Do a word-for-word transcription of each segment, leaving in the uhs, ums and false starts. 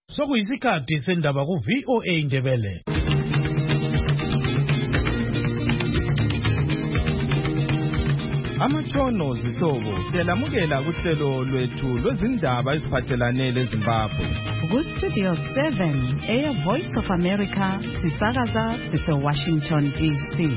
Sokuyisikhathi sendaba ku V O A Indebele. Amatshono zihlobo siyalamukela kuhlelo lwethu lwezindaba eziphathelane leZimbabwe. Ku Studio seven, Air Voice of America, sisakaza sise Washington D C.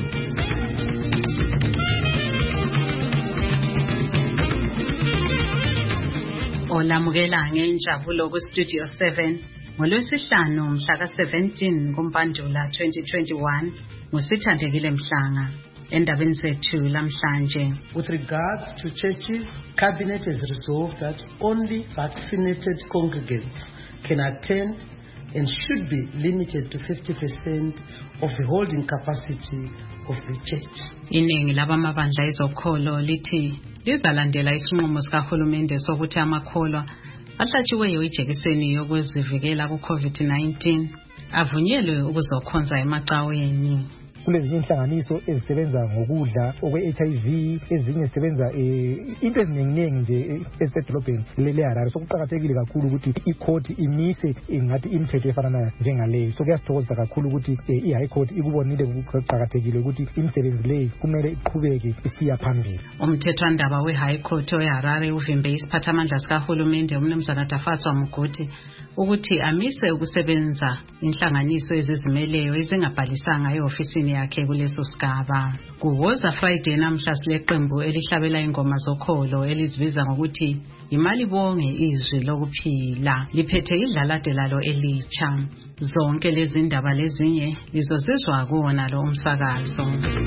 Olamukela ngenjabulo ku Studio seven ngolwesihlanu mhla ka seventeen kuMpandula twenty twenty-one ngusithandekile Mhlanga. Endabeni zethu lamhlanje. With regards to churches, Cabinet has resolved that only vaccinated congregants can attend and should be limited to fifty percent of the holding capacity of the church. Iningi labamabandla ezokholo lithi lizalandela isinqumo sikahulumende sokuthi amakholwa ahlatshiweyo ijekiseni yokuzivikela ku COVID nineteen avunyelwe ukuzokhonza emacaweni. Kulezinye inhlanganiso ezisebenza ngokudla okwe-H I V, ezinye zisebenza into eziningi nje esedolobheni le-Harare. Sokuqakathekile kakhulu ukuthi ikhoti imise ngathi imithetho efana njengaleyo. So kuyasithokozisa kakhulu ukuthi i-High Court ikubonile ukuqakathekile ukuthi imisebenzi leyo kumele iqhubeke isiya phambili. Umthethwandaba we-High Court we-Harare uvimbe isiphathamandla sikahulumende uMnumzana Tafaswa Mugodi ukuthi amise ukusebenza inhlanganiso ezizimeleyo ezingabhalisanga e-ofisini yakhe kuleso sigaba. Kuwoza Friday namhla sileqembu elihlabela ingoma zokholo elizibiza ngokuthi imali bonge izwi lokuphila liphethe idlalade lalo elitsha. Zonke lezi ndaba lezinye lizozizwa kuwona lo umsakazo.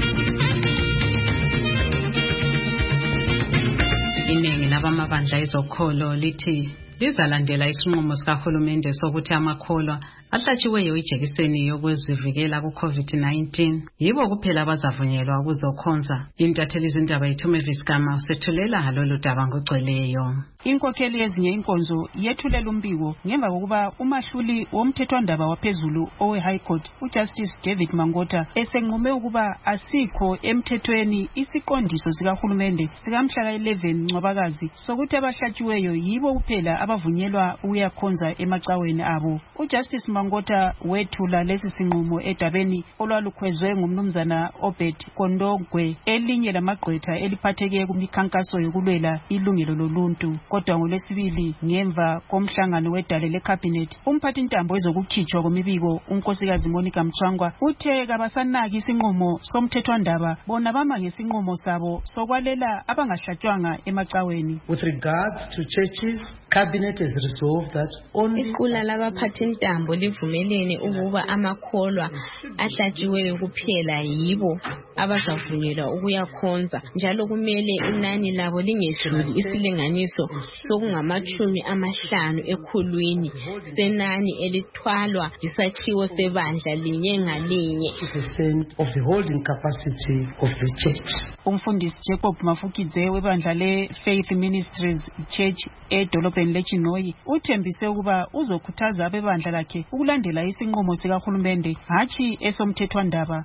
Iningi labamabandla ezokholo lithi lizalandela isinqumo sikahulumende sokuthi amakholwa ahlatshiweyo ijekiseni yokuzivikela ku COVID nineteen yibo kuphela abazavunyelwa ukuzokhonza. Intatheli izindaba yethu Mavis Gama sethulela lolu daba ngogcweleyo. Inkokheli yezinye inkonzo yethulela umbiko ngemva kokuba umahluli womthethwandaba waphezulu owe High Court uJustice David Mangota esenqume ukuba asikho emthethweni isiqondiso sikahulumende sikamhla ka eleven Ncwabakazi sokuthi abahlatshiweyo yibo kuphela abavunyelwa ukuyakhonza emacaweni abo. uJustice Mangota wethula lesi sinqumo edabeni olwalukhwezwe ngumnumzana Obed Kondogwe elinye lamagqwetha eliphatheke kumikhankaso yokulwela ilungelo loluntu. Kodwa ngolesibili ngemva komhlangano wedale leCabinet umphathintambo ezokukhitshwa komibiko unkosikazi Monica Mchwangwa uthe kabasanaki isinqumo somthethwandaba bona bama ngesinqumo sabo sokwalela abangahlatshwanga emacaweni. With regards to churches, Cabinet has resolved that only iqula labaphathintambo livumelene ukuba amakholwa ahlatshiweyo kuphela yibo abazavunyelwa ukuyakhonza njalo kumele inani labo lingedluli isilinganiso sokungamachumi amahlanu ekhulwini senani elithwalwa isakhiwo sebandla linye ngalinye of the holding capacity of the church. Umfundisi Jacob Mafukidze webandla le Faith Ministries Church edolobheni leChinoyi uthembise ukuba uzokhuthaza abebandla lakhe ukulandela isinqumo sikahulumende hathi esomthethwandaba.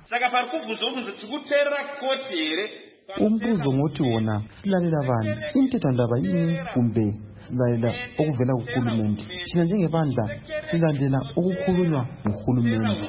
Umbuzo ngothi wona silalela bani imthethwandaba yini kumbe silalela okuvela kuhulumende? Thina njengebandla silandela okukhulunywa nguhulumende.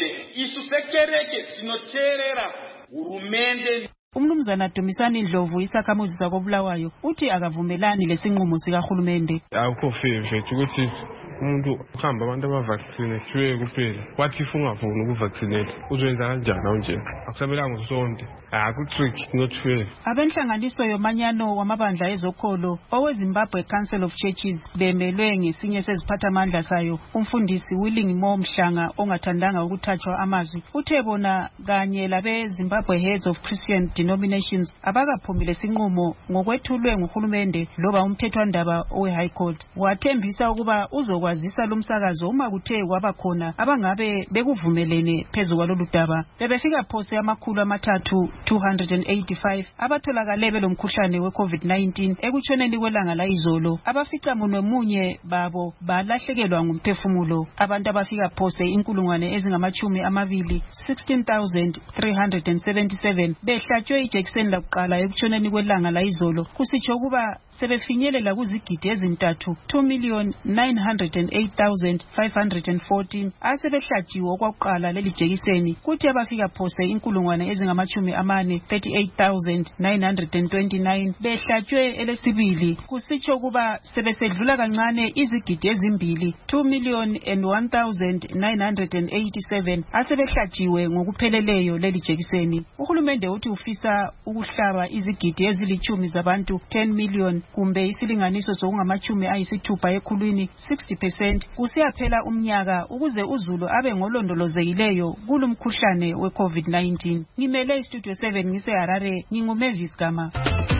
Umnumzana Dumisani Ndlovu isakhamuzi sakobulawayo uthi akavumelani lesinqumo sikahulumende. Akukho fair ukuthi umuntu uhamba abantu abavaccinate kuphela. Wathi if ungafuni ukuvaccinate uzoyenza kanjani awunje? Akusabelanga usonke. Akutrick not fair. Abenhlanganiso yomanyano wamabandla ezokholo oweZimbabwe Council of Churches bemelwe ngesinye seziphathamandla sayo umfundisi Willing Mo Mhlanga ongathandanga ukuthathwa amazwi uthe bona kanye labe Zimbabwe Heads of Christian Denominations abakaphumile sinqumo ngokwethulwe nguhulumende loba umthethwandaba owe High Court. Wathembisa ukuba uzokwazisa lomsakazo uma kuthe kwaba khona abangabe bekuvumelene phezulu kwalolu daba. Bebefika phose amakhulu amathathu two hundred eighty-five abatholakale belomkhuhlane we-COVID nineteen ekutshoneni kwelanga la izolo. Abafica munwe munye babo balahlekelwa ngumphefumulo. Abantu abafika phose inkulungwane ezingamachumi amabili sixteen thousand three hundred seventy-seven behlatshwe ijekiseni lakuqala ekutshoneni kwelanga la izolo. Kusitsho kuba sebefinyelela kuzigidi ezintathu two million nine hundred eight thousand five hundred fourteen asebehlatshiwe okwakuqala leli jekiseni, kuthi abafika phose inkulungwane ezingamachumi amane thirty-eight thousand nine hundred twenty-nine behlatshwe elesibili, kusitsho ukuba sebesedlula kancane izigidi ezimbili two million and one thousand nine hundred eighty-seven asebehlatshiwe ngokupheleleyo leli jekiseni. Uhulumende uthi ufisa ukuhlaba izigidi ezilichumi zabantu ten million kumbe isilinganiso sokungamachumi ayisithupha ekhulwini sixty percent kusiyaphela umnyaka ukuze uzulu abe ngolondolozekileyo kulumkhuhlane we COVID nineteen. Ngimele Studio seven ngise Harare, nginguMavis Gama.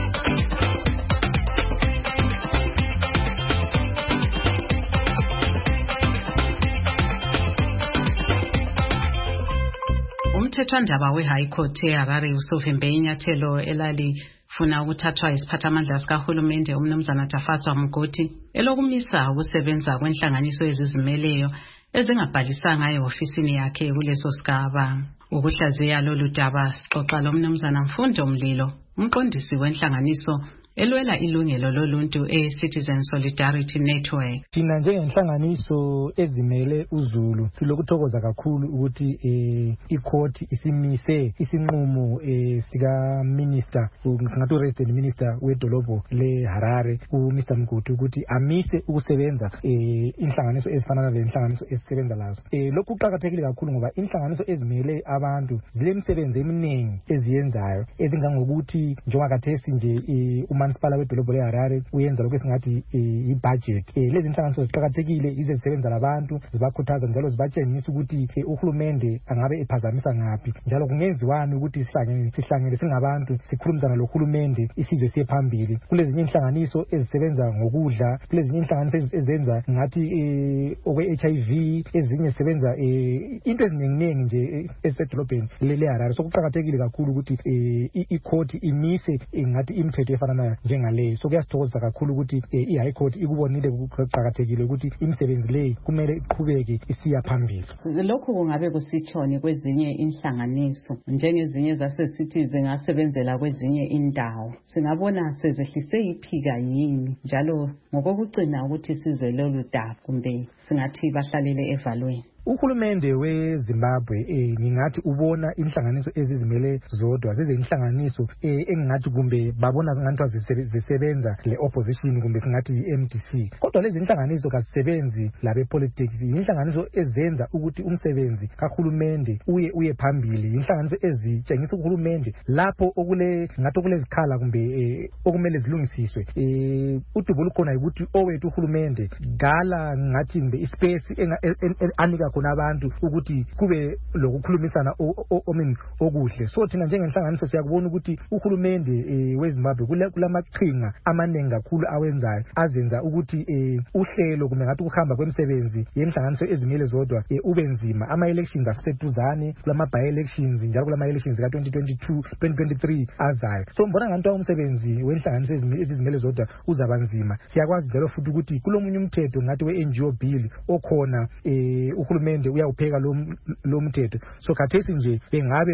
Umthethwandaba we-High Court eHarare usuvimbe inyathelo elalifuna ukuthathwa isiphathamandla sikahulumende umnumzana Tafatswa Mugoti elokumisa ukusebenza kwenhlanganiso ezizimeleyo ezingabhalisanga ehofisini yakhe kuleso sigaba. Ukuhlaziya lolu daba sixoxa lomnumzana Mfundo Mlilo, umqondisi wenhlanganiso elwela ilungelo loluntu e-Citizen Solidarity Network. Thina njengenhlanganiso ezimele uzulu silokuthokoza kakhulu ukuthi eh, icourt isimise isinqumo eh, sika minister singathi resident minister wedolobho le Harare u Mister Mgodi ukuthi amise ukusebenza eh, inhlanganiso ezifana lenhlanganiso esisebenza lazo. Eh, lokhu kuqhakathekile kakhulu ngoba inhlanganiso ezimele abantu zilemisebenzi eminingi eziyenzayo ezingangokuthi njengakathesi nje eh, umansipala wedolobho le Harare uyenza lokho esingathi i-budget. Lezi inhlanganiso ziqhakathekile ize zisebenza labantu, zibakhuthaza njalo zibatshengisa ukuthi uhulumende angabe ephazamisa ngaphi, njalo kungenziwani ukuthi sihlangene sihlangene singabantu sikhulumana lohulumende isizwe siye phambili. Kulezi inhlanganiso ezisebenza ngokudla, kulezi inhlanganiso ezenza ngathi okwe H I V, ezinye zisebenza into eziningi nje esedolobheni le Harare. So kuqhakathekile kakhulu ukuthi i-court imise ngathi imithetho efana nayo njengaleyo. So kuyasithokoza kakhulu ukuthi i-High Court ikubonile kuqhakathekile ukuthi imisebenzi leyi kumele iqhubeke isiya phambili. Lokho kungabe kusitshoni kwezinye inhlanganiso njengezinye zasesithi zingasebenzela kwezinye indawo, singabona sezehlise iphika yini njalo ngokokucina ukuthi sizwe lolu daba kumbe singathi bahlalele evalweni? Uhulumende weZimbabwe eh ngingathi ubona inhlanganiso ezizimele zodwa zezinhlanganiso eh engingathi kumbe babona ngathi zisebenza le opposition kumbe singathi i-M D C. Kodwa lezi inhlanganiso kazisebenzi labe politics, inhlanganiso ezenza ukuthi umsebenzi kahulumende uye uye phambili, inhlanganiso ezitshengisa uhulumende lapho okule ngathi okulezikhala kumbe eh, okumele zilungisiswe. Eh udubo lukhona ukuthi owethu uhulumende gala ngathi mbe ispace anika khona abantu ukuthi kube lokukhulumisana omin okuhle. So thina njengenhlanganiso siyakubona ukuthi uhulumende weZimbabwe kulamaqhinga amaningi kakhulu awenzayo azenza ukuthi uhlelo kumbe ngathi ukuhamba kwemisebenzi yenhlanganiso ezimele zodwa ube nzima. Ama elections aseduzane, kulama by elections njalo kulama elections ka twenty twenty-two twenty twenty-three azayo. So mbona ngathi umsebenzi wenhlanganiso ezimele zodwa uzaba nzima. Siyakwazi njalo futhi ukuthi kulomunye umthetho ngathi we N G O bill okhona eh uhulumende uyawupheka lo mthetho. So khathesi nje bengabe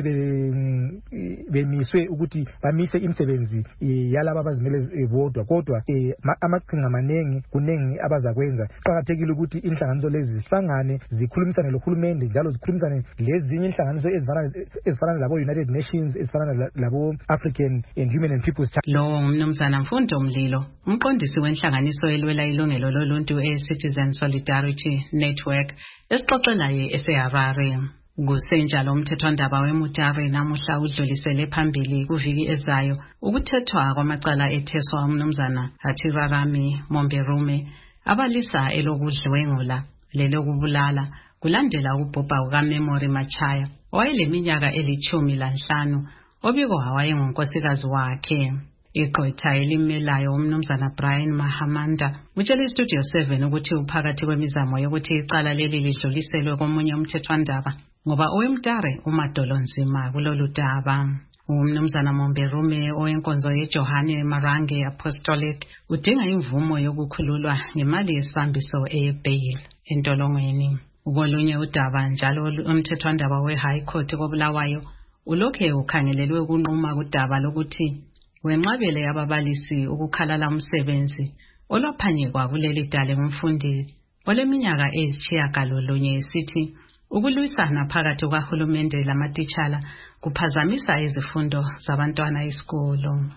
bemiswe ukuthi bamise imisebenzi yalabo abazimele bodwa, kodwa amaqhinga amanengi kunengi abazakwenza. Kuqhakathekile ukuthi inhlanganiso lezi zihlangane zikhulumisane lohulumende njalo zikhulumisane lezinye inhlanganiso ezifana ezifana labo United Nations, ezifana labo African and Human and People's Charter. Lo mnumzana Mfundo Mlilo, umqondisi wenhlanganiso elwela ilungelo loluntu e-Citizen Solidarity Network esixoxelayo eseHarare. Kusenjalo umthethwandaba weMutare namuhla udlulisele phambili kuviki ezayo ukuthethwa kwamacala etheswa umnumzana Hatirarami Momberume abalisa elokudlwengula lelokubulala kulandela ukubhubha kukaMemory Machaya owayeleminyaka elithumi lanhlanu obiko wayengunkosikazi wakhe. Iqotha elimelayo umnumzana Brian Mahamanda utshele Studio seven ukuthi uphakathi kwemizamo yokuthi icala leli lidluliselwe komunye umthethwandaba ngoba oweMutare umadolo nzima kulolu daba. Umnumzana Momberume owenkonzo yeJohane Marange Apostolic udinga imvumo yokukhululwa ngemali yesibambiso ebail entolongweni. Ukolunye udaba njalo umthethwandaba we-High Court koBulawayo ulokhe ukhangelelwe ukunquma kudaba lokuthi wenqabele yababalisi ukukhalala umsebenzi olwaphanyekwa kuleli dale ngumfundi oleminyaka eyisitshiyagalolunye esithi ukulwisana phakathi kwahulumende lamatitshala kuphazamisa izifundo zabantwana esikolo.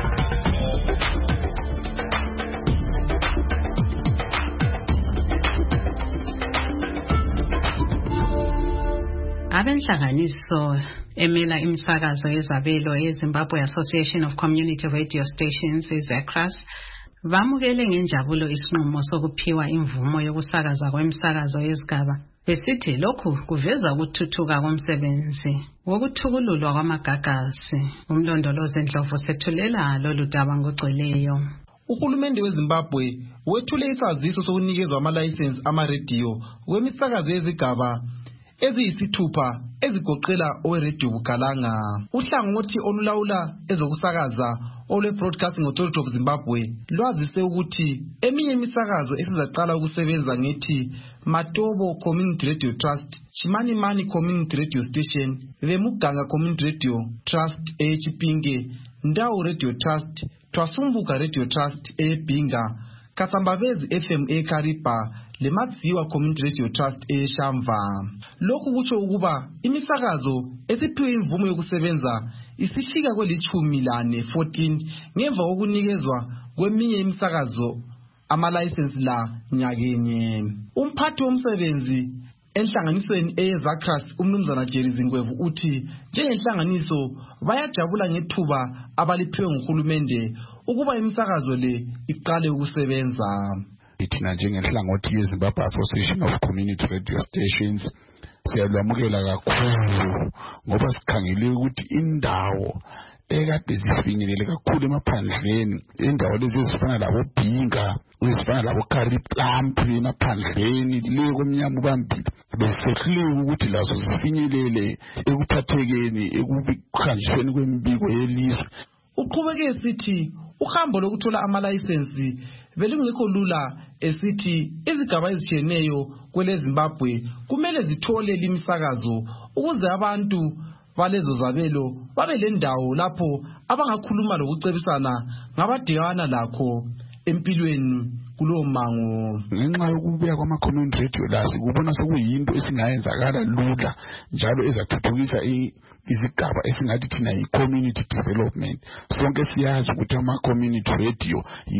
Abenhlanganiso emela imisakazo yezabelo eZimbabwe Association of Community Radio Stations iZACRAS bamukele ngenjabulo isinqumo sokuphiwa imvumo yokusakaza kwemsakazo yezigaba besithi lokhu kuveza ukuthuthuka komsebenzi wokuthukululwa kwamagagasi. Umlondolozi Ndlovu sethulela lolu daba ngogcweleyo. Uhulumende weZimbabwe wethule isaziso sokunikezwa ama-license ama-radio kwemisakazo yezigaba eziyisithupha ezigoqela oweRadio Bukalanga. Uhlangothi olulawula ezokusakaza olwe-Broadcasting Authority of Zimbabwe lwazise ukuthi eminye imisakazo esizaqala ukusebenza ngethi Matobo Community Radio Trust, Chimani Mani Community Radio Station, Vemuganga Community Radio Trust eChipinge, Ndau Radio Trust, Twasumbuka Radio Trust eBinga, Kasambavezi F M eKariba, leMadziwa Community Radio Trust eShamva. Lokhu kusho ukuba imisakazo esiphiwe imvumo yokusebenza isifika kwelichumi lane fourteen ngemva kokunikezwa kweminye imisakazo ama-license la nyakenye. Umphathi womsebenzi enhlanganisweni eZACRAS umnumzana Jerry Zingwevu uthi njengenhlanganiso bayajabula ngethuba abaliphiwe nguhulumende ukuba imisakazo le iqale ukusebenza. Thina njengenhlangothi yeZimbabwe Association of Community Radio Stations siyalwamukela kakhulu ngoba sikhangele ukuthi indawo ekade zifinyelele kakhulu emaphandleni, indawo lezi ezifana labo Binga, ezifana labo Kariplamp emaphandleni le komnyama ubambile, besihlele ukuthi lazo zifinyelele ekuphathekeni ekukhanjisweni kwembiko yelizwe. Uqhubeke sithi uhambo lokuthola ama-license belungekho lula esithi izigaba ezitshiyeneyo kwele Zimbabwe kumele zithole limisakazo ukuze abantu balezo zabelo babe le ndawo lapho abangakhuluma lokucebisana ngabadikana lakho empilweni kulowo mango. Ngenxa yokubuya kwama-community radio la sikubona sekuyinto esingayenzakala lula njalo ezathuthukisa izigaba esingathi thina yi-community development. Sonke siyazi ukuthi ama-community radio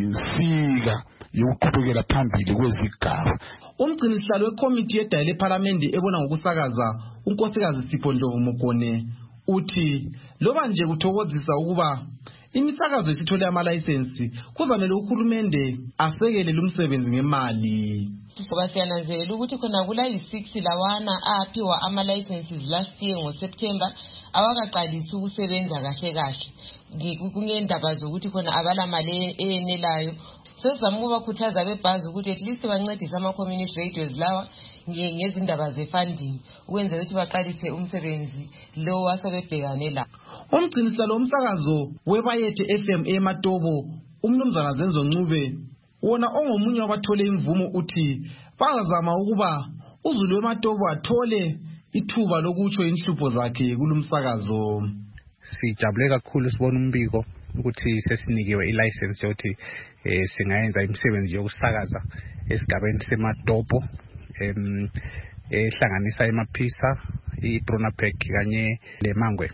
yinsika yokuqhubekela phambili kwezigaba. Umgcinisihlalo wekomiti yedayile ephalamende ebona ngokusakaza unkosikazi Sipho Ndlovu Mugone uthi loba nje kuthokozisa ukuba imisakazo esithole ama-license kuzamele uhulumende asekele lumsebenzi ngemali. Ngoba siyananzelela ukuthi khona kula yi-six lawana aphiwa ama-licenses last year ngoSeptember awakaqalisi ukusebenza kahle kahle kungendaba zokuthi khona abala mali eyenelayo. So sizama ukubakhuthaza bebhazi ukuthi at least bancedise ama-community radios lawa ngezindaba ze-funding ukwenzela ukuthi baqalise umsebenzi lo wasebebhekane la. Umgcinisihlalo womsakazo weBayethe F M eMatobo umnumzana Zenzo Ncube wona ongomunye wabathole imvumo uthi bazazama ukuba uZulu weMatobo athole ithuba lokutsho inhlupho zakhe kulumsakazo. Sijabule kakhulu sibona umbiko ukuthi sesinikiwe i-license yokuthi eh singayenza imisebenzi yokusakaza esigabeni seMatobo em ehlanganisa eMaphisa, iBronapek kanye leMangwe.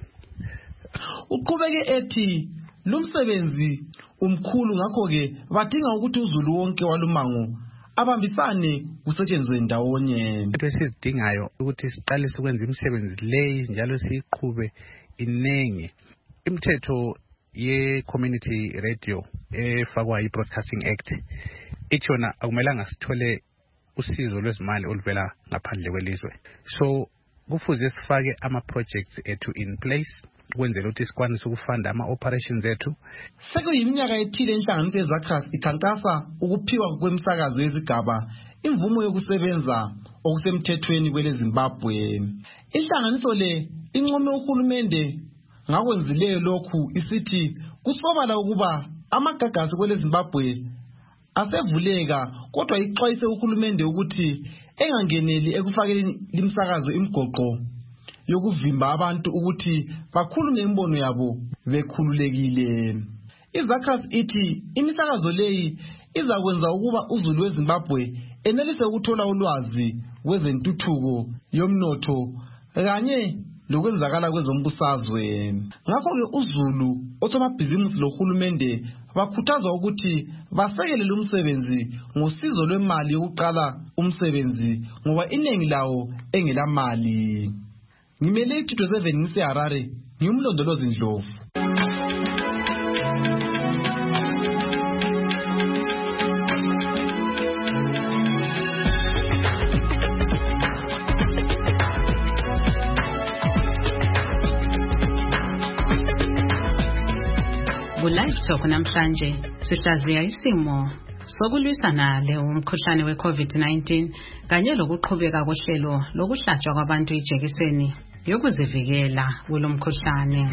Uqhubeke ethi lumsebenzi umkhulu ngakho ke badinga ukuthi uZulu wonke walumango abambisane kusetshenzwe ndawonye. Into esizidingayo ukuthi siqalise ukwenza imisebenzi leyi njalo siyiqhube inengi. Imithetho ye-community radio efakwa yi-Broadcasting Act ithi yona akumelanga sithole usizo lwezimali oluvela ngaphandle kwelizwe. So kufuze sifake ama-projects ethu in place ukwenzela ukuthi sikwanise ukufunda ama-operations ethu. Sekuyiminyaka ethile inhlanganiso yeZACRAS ikhankasa ukuphiwa kwemsakazo yezigaba imvumo yokusebenza okusemthethweni kwele Zimbabwe. Inhlanganiso le income uhulumende ngakwenzileyo lokhu isithi kusobala ukuba amagagasi kwele Zimbabwe asevuleka kodwa ixwayise uhulumende ukuthi engangeneli ekufakeni limsakazo imgoqo yokuvimba abantu ukuthi bakhulume imbono yabo bekhululekile. iZACRAS ithi imisakazo leyi izakwenza ukuba uZulu weZimbabwe enelise ukuthola ulwazi kwezentuthuko yomnotho kanye lokwenzakala kwezombusazwe. Ngakho-ke uZulu osomabhizinisi lohulumende bakhuthazwa ukuthi basekelele umsebenzi ngosizo lwemali yokuqala umsebenzi ngoba iningi lawo engelamali. Ngimele i-Studio seven ngise-Harare, ngiyumlondolozi Ndlovu. Live Talk namhlanje sihlaziya isimo sokulwisana le umkhuhlane we-COVID nineteen kanye lokuqhubeka kohlelo lokuhlatshwa kwabantu ijekiseni yokuzivikela kulo mkhuhlane.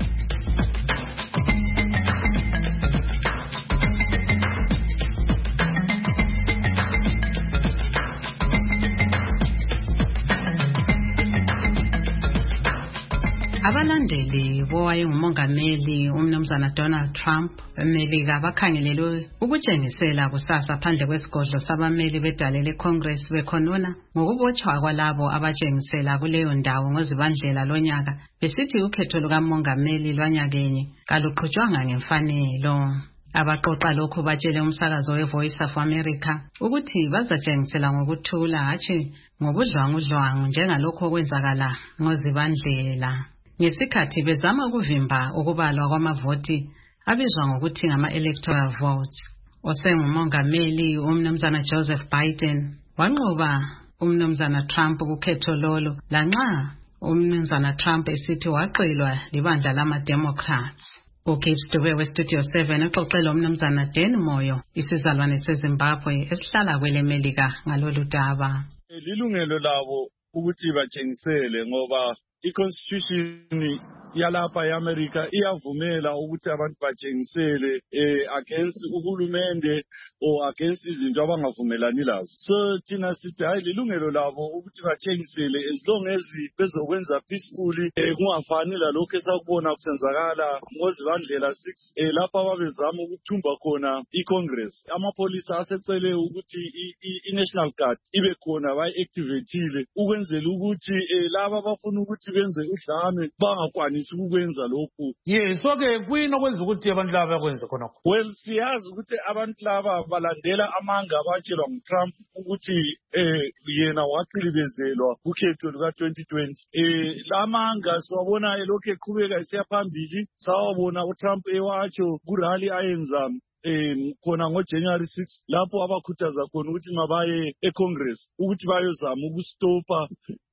Abalandeli bowayengumongameli umnumzana Donald Trump eMelika bakhangelelwe ukutshengisela kusasa phandle kwesigodlo sabameli bedale leCongress bekhonona ngokubotshwa kwalabo abatshengisela kuleyo ndawo ngozibandlela lonyaka besithi ukhetho lukamongameli lwanyakenye kaluqhutshwanga ngemfanelo. Abaqoqa lokhu batshele umsakazo weVoice of America ukuthi bazatshengisela ngokuthula hatshi ngobudlwangudlwangu njengalokho okwenzakala ngozibandlela. Ngesikhathi bezama ukuvimba ukubalwa kwamavoti abizwa ngokuthi ngama-electoral votes. Osengumongameli umnumzana Joseph Biden wanqoba umnumzana Trump kukhetho lolo lanxa umnumzana Trump esithi waqilwa libandla lama-Democrats. uGibbs Dube weStudio seven uxoxela umnumzana Dan Moyo isizalwane seZimbabwe esihlala kwele Melika ngalolu daba. Lilungelo labo ukuthi batshengisele ngoba i-Constitution yalapha eAmerica iyavumela ukuthi abantu batshengisele eh against uhulumende or against izinto abangavumelani lazo. So thina sithi hayi lilungelo labo ukuthi batshengisele as long as bezokwenza peacefully eh kungafani lalokho esakubona kusenzakala ngozibandlela six eh lapha ababezama ukuthumba khona iCongress. Amapolisa asecele ukuthi i-National Guard ibe khona bayi-activateile ukwenzela ukuthi eh laba abafuna ukuthi benze udlame bangakwani ukwenza lokhu. Yes, okay, kuyini okwenza ukuthi abantu laba bakwenze khona? Well, siyazi ukuthi abantu laba balandela amanga abatshelwa nguTrump ukuthi eh yena waqilibezelwa kukhetho luka twenty twenty. Eh lamanga siwabona elokhu eqhubeka esiya phambili, sawabona uTrump ewatsho kurally ayenza eh khona ngoJanuary sixth lapho abakhuthaza khona ukuthi mabaye eCongress ukuthi bayozama ukustopa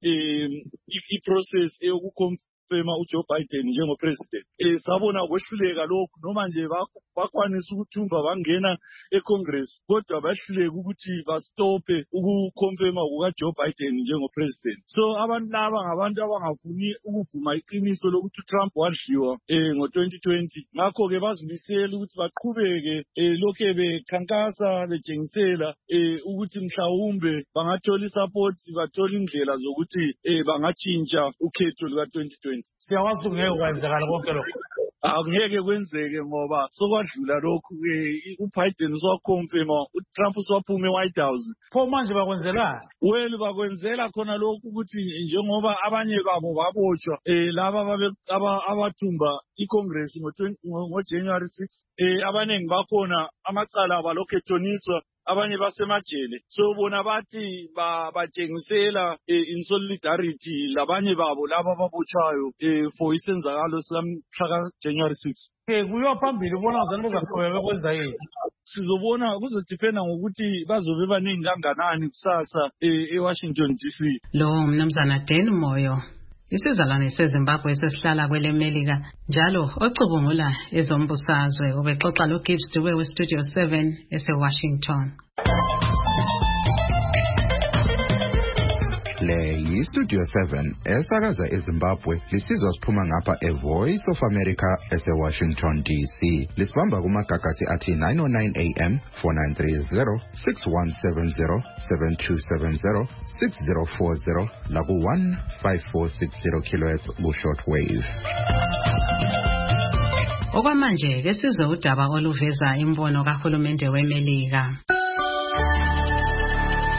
eh iprocess eyokukhomfa fema uJoe Biden njengopresident. Eh sabona kwehluleka lokhu noma nje bakwanisa ukuthumba bangena eCongress kodwa bahluleka ukuthi bastope ukukonfirma kukaJoe Biden njengopresident. So abantu laba ngabantu abangafuni ukuvuma iqiniso lokuthi Trump wadliwa eh ngo twenty twenty. Ngakho ke bazimisela ukuthi baqhubeke eh lokho bekhankasa betshengisela eh ukuthi mhlawumbe bangathola isupport bathola indlela zokuthi eh bangatshintsha ukhetho luka twenty twenty. Siyawazi ngeke kwenzakala konke lokho. Angeke kwenzeke ngoba sokwadlula lokhu ke uBiden uzoconfirma uTrump uzophuma eWhite House. Pho manje bakwenzelani? Well bakwenzela khona lokhu ukuthi njengoba abanye babo babotshwa eh laba abathumba iCongress ngo January sixth eh abanengi bakhona amacala abalokho ethoniswa abanye basemajele. So bona bathi batshengisela in solidarity labanye babo laba babotshwayo eh for isenzakalo sika January sixth. Eh kuyo phambili ubona uzani bezaqhubeka kwenza yini? Sizobona kuzodependa ngokuthi bazobe baningi kanganani kusasa eWashington D C. Lo umnumzana Dan Moyo isizalwane seZimbabwe sesihlala kwele Melika njalo ocubungula ezombusazwe ubexoxa lo Gibbs Dube weStudio seven eseWashington. Le yiStudio seven esakaza eZimbabwe lisizwa siphuma ngapha eVoice of America eseWashington D C. Lisibamba kumagagasi athi nine oh nine A M, four nine three zero, six one seven zero, seven two seven zero, six zero four zero laku one five four six zero kilohertz ku shortwave. Okwamanje ke sizwe udaba oluveza imbono kahulumende weMelika.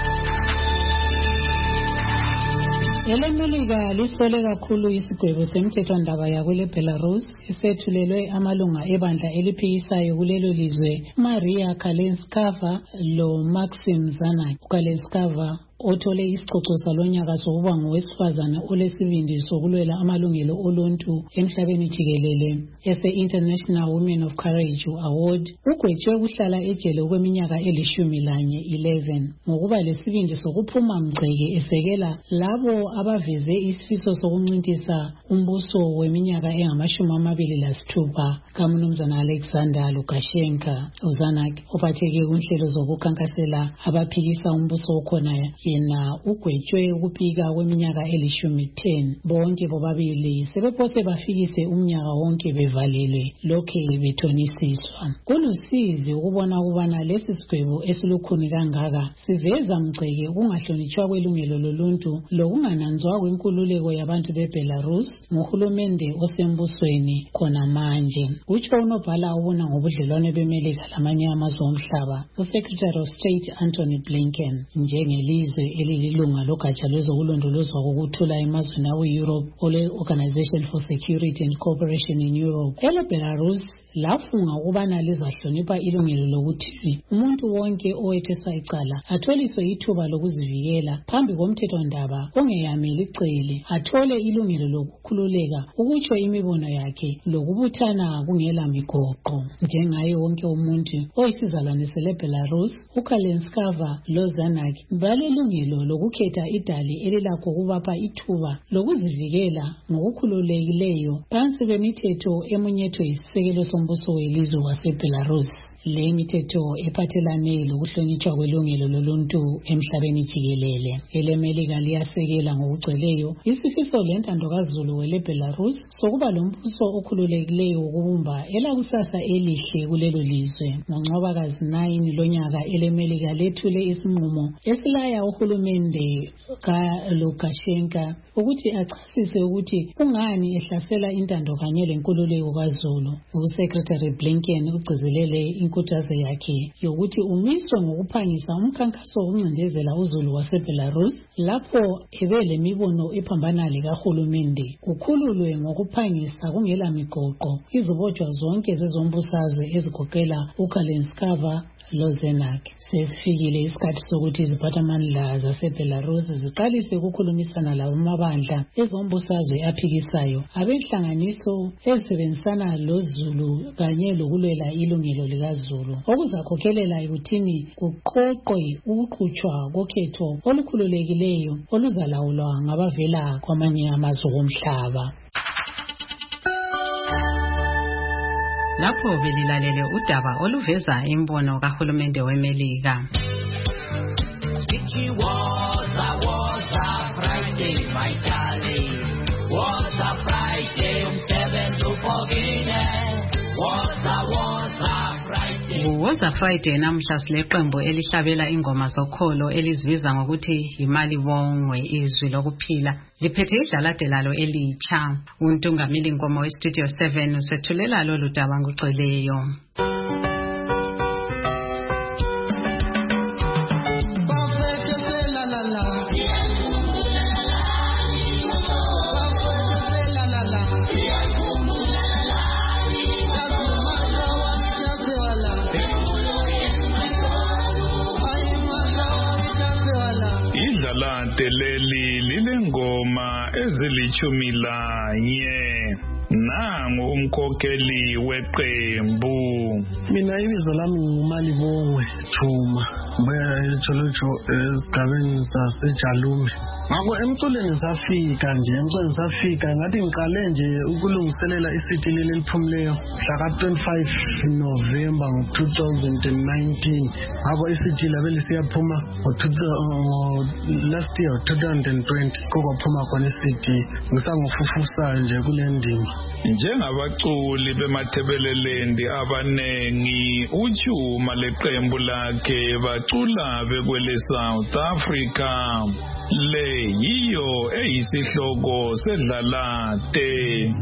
Elemelika lisole kakhulu isigwebo semthethwandaba yakule Belarus esethulelwe amalunga ebandla eliphikisayo kulelo lizwe Maria Kalinskava lo Maxim Zanak. Kalinskava othole isicoco salonyaka sokuba ngowesifazane olesibindi sokulwela amalungelo oluntu emhlabeni jikelele ese-International Women of Courage Award, ugwetshwe ukuhlala ejele okweminyaka elishumi lanye eleven ngokuba lesibindi sokuphuma mgceke esekela labo abaveze isifiso sokuncintisa umbuso weminyaka engamashumi amabili lasithupha kaMnumzana Alexander Lukashenko. Uzanak ophatheke kunhlelo zokukhankasela abaphikisa umbuso okhona yena ugwetshwe ukupika kweminyaka elishumi ten. Bonke bobabili sebephose bafikise umnyaka wonke bevalelwe lokhe bethonisiswa. Kulusizi ukubona ukubana lesi sigwebo esilukhuni kangaka siveza mgceke ukungahlonitshwa kwelungelo loluntu lokungananzwa kwenkululeko yabantu beBelarus nguhulumende osembusweni khona manje. Utsho unobhala ubona ngobudlelwane bemelika lamanye amazwe omhlaba uSecretary of State Antony Blinken njengelizwe elililunga logatsha lwezokulondolozwa kokuthula emazweni awe-Europe ole Organization for Security and Cooperation in Europe. Ele Belarus lafunga ukubana lizahlonipha ilungelo lokuthi umuntu wonke owetheswa icala atholiswe ithuba lokuzivikela phambi komthethwandaba ongeyameli icele, athole ilungelo lokukhululeka ukutsho imibono yakhe lokubuthana kungela migoqo. Njengaye wonke umuntu oyisizalwane sele Belarus, uKalinskava loZanak balelungelo lokukhetha idali elilakho ukubapha ithuba lokuzivikela ngokukhululekileyo phansi kwemithetho emunyethwe isisekelo sombuso welizwe waseBelarus. Le mithetho ephathelane lokuhlonitshwa kwelungelo loluntu emhlabeni jikelele. Elemelika liyasekela ngokugcweleyo isifiso lentando kaZulu wele Belarus sokuba lombuso okhululekileyo ukubumba elakusasa elihle kulelo lizwe. NgoNcwabakazi nine lonyaka elemelika lethule isinqumo esilaya uhulumende kaLukashenko ukuthi achasise ukuthi kungani ehlasela intando kanye lenkululeko kaZulu. USecretary Blinken ugcizelele inkuthazo yakhe yokuthi umiswe ngokuphangisa umkhankaso wokuncindezela uZulu waseBelarus lapho ebele mibono ephambana likahulumende kukhululwe ngokuphangisa kungela migoqo izibotshwa zonke zezombusazwe ezigoqela uKalinskava loZanak. Sesifikile isikhathi sokuthi iziphathamandla zaseBelarus ziqalise ukukhulumisana labomabandla ezombusazwe aphikisayo abenhlanganiso ezisebenzisana loZulu kanye lokulwela ilungelo likaZulu okuzakhokhelela ekuthini kuqoqwe ukuqhutshwa kokhetho olukhululekileyo oluzalawulwa ngabavela kwamanye amazwe omhlaba. Lapho belilalele udaba oluveza imbono kahulumende weMelika. Woza Friday namhla sileqembu elihlabela ingoma zokholo elizibiza ngokuthi imali bongwe izwi lokuphila liphethe idlalade lalo elitsha. Untungameli inkomo westudio seven usethulela lolu daba ngugcweleyo. Leli lilengoma ezilichumi lanye. Nangu umkhokheli weqembu. Mina ibizo lami ngumali bongwe Thuma. Mbuya ejolojo esigabeni saseJalume. Ngakho emculweni safika nje emculweni safika ngathi ngiqale nje ukulungiselela isiti leli liphumuleyo mhla twenty-five November ngo two thousand nineteen. Ngakho isiti labe lisiyaphuma ngo last year two thousand twenty kokwaphuma khona isiti ngisangofufusa nje kule ndima. Njengabaculi bemathebelelendi abanengi uJuma leqembu lakhe bacula bekwele South Africa. Le yiyo eyisihloko sedlalate.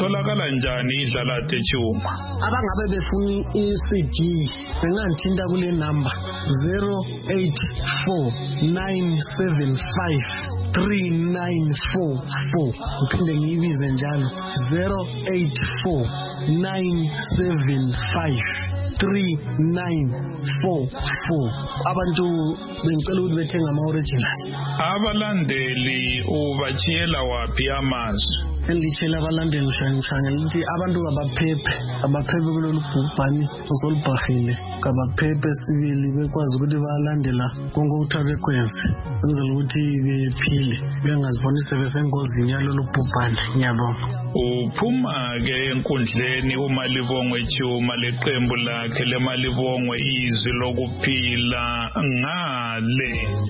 itholakala njani iDlalate Chuma? Abangabe befuna i-C D benganthinta kule number zero eight four nine seven five three nine four four. Uphinde ngiyibize njalo zero eight four nine seven five three nine four four. Abantu bengicela ukuthi bethenga ama-original. Abalandeli ubachiyela waphi amazwi? Enditshela abalandeli ngishangishanga lithi abantu abaphephe abaphephe kulolu bhubhane osolubhahile, abaphephe sibili bekwazi ukuthi balandela konke okuthiwa bekwenze kwenzela ukuthi bephile bengaziboni sebesengozini yalolu bhubhane. Ngiyabonga. Uphuma-ke enkundleni uMalibongwe Chuma leqembu lakhe leMalibongwe izwi lokuphila ngale.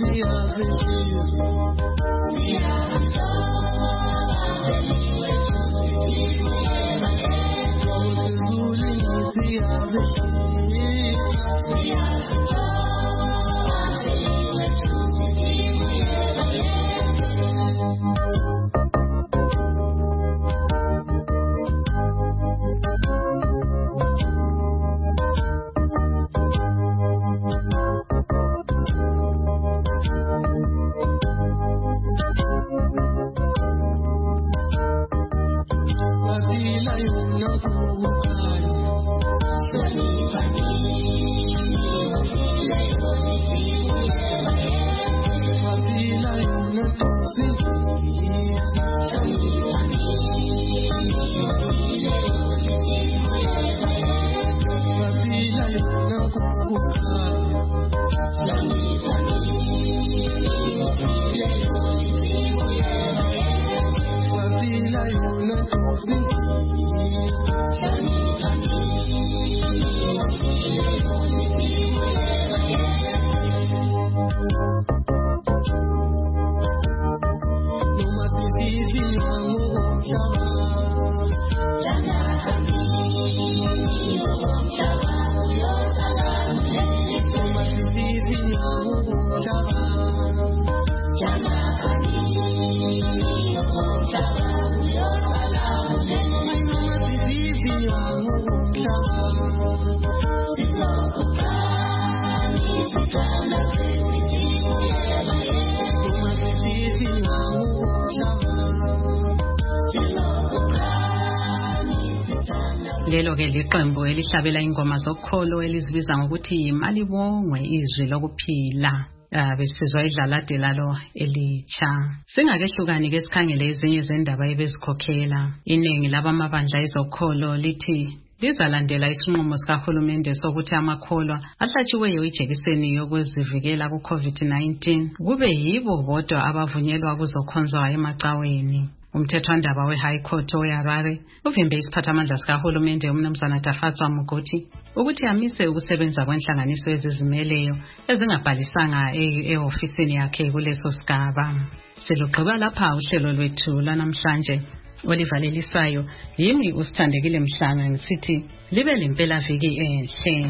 Lelo ke liqembu elihlabela ingoma zokholo elizibiza ngokuthi iMalibongwe izwi lokuphila. Uh, besizwa iDlalate lalo elitsha. Singakehlukani ke sikhangele ezinye zendaba ebezikhokhela. Iningi labamabandla ezokholo lithi lizalandela isinqumo sikahulumende sokuthi amakholwa ahlatshiweyo ijekiseni yokuzivikela ku-COVID nineteen kube yibo bodwa abavunyelwa ukuzokhonzwa emacaweni. Umthethwandaba we-High Court we-Harare uvimbe isiphathamandla sikahulumende uMnumzana Dafatswa Moguti ukuthi amise ukusebenza kwenhlanganiso ezizimeleyo ezingabhalisanga e-ofisini yakhe kuleso sigaba. Silugqiba lapha uhlelo lwethu lanamhlanje olivalelisayo yimi usithandekile Mhlanga ngisithi libe lempela viki enhle.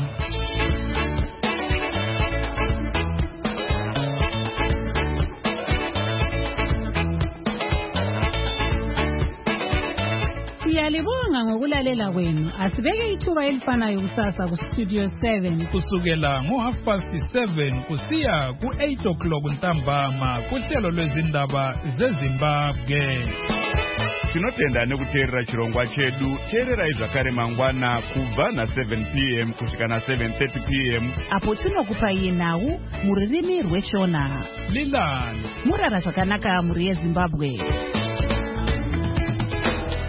Siyalibonga ngokulalela kwenu. Asibeke ithuba elifanayo kusasa ku Studio seven kusukela ngo half past seven kusiya ku eight o'clock ntambama kuhlelo lwezindaba zeZimbabwe. Tinotenda nekuteerera chirongwa chedu. Teerera zvakare mangwana kubva na seven p m kusvika na seven thirty p m apo tinokupa iye nhau muririmi rweshona. Lilani murara zvakanaka muri yeZimbabwe.